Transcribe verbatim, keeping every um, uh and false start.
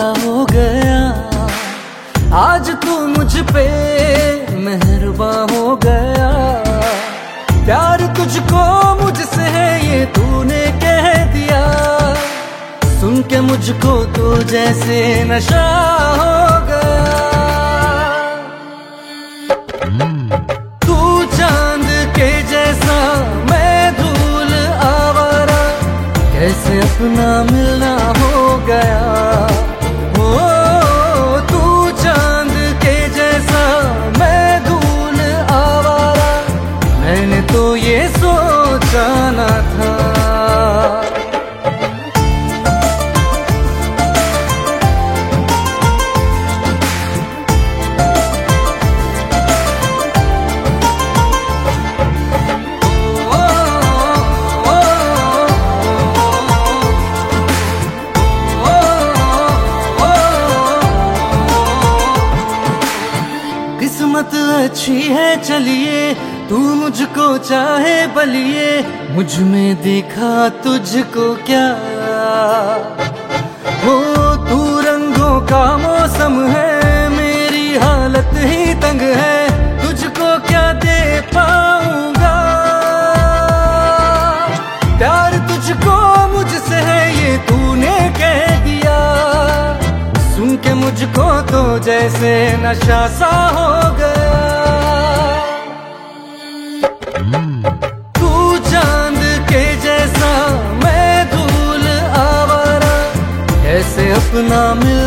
क्या हो गया, आज तू मुझ पे मेहरबान हो गया। प्यार तुझको मुझसे है ये तूने कह दिया, सुन के मुझको तो जैसे नशा हो गया। तू चांद के जैसा मैं धूल आवारा, कैसे अपना मिलना हो गया। हो तू चांद के जैसा मैं धूल आवारा, मैंने तो ये सोचा न था। किस्मत अच्छी है चलिए, तू मुझको चाहे बलिए, मुझ में देखा तुझको क्या। हो तू रंगों का मौसम है, मेरी हालत ही तंग है, तुझको क्या दे पाऊंगा। प्यार तुझको मुझसे है ये तूने कह दिया, सुन के मुझको तो जैसे नशा सा हो गया। तू चांद के जैसा मैं धूल आवारा, कैसे अपना मिल